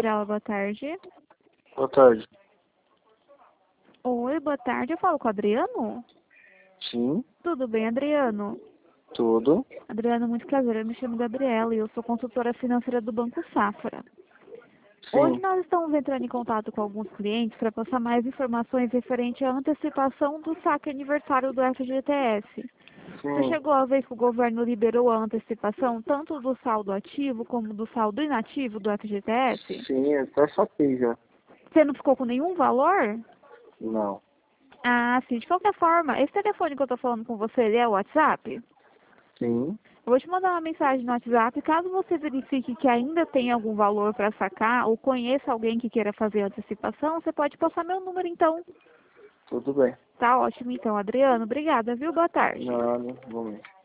Industrial, boa tarde. Boa tarde. Oi, boa tarde. Eu falo com o Adriano? Sim, Tudo bem, Adriano? tudo. Adriano, muito prazer. Eu me chamo Gabriela e eu sou consultora financeira do Banco Safra. Hoje Sim, nós estamos entrando em contato com alguns clientes para passar mais informações referente à antecipação do saque aniversário do FGTS. Você sim, chegou a ver que o governo liberou a antecipação tanto do saldo ativo como do saldo inativo do FGTS? sim, até saquei já. Você não ficou com nenhum valor? Não. Ah, sim. De qualquer forma, esse telefone que eu estou falando com você, ele é o WhatsApp? Sim, Eu vou te mandar uma mensagem no WhatsApp. Caso você verifique que ainda tem algum valor para sacar ou conheça alguém que queira fazer antecipação, você pode passar meu número então. tudo bem. Tá ótimo então, Adriano. Obrigada, viu? Boa tarde. Nada, vamos.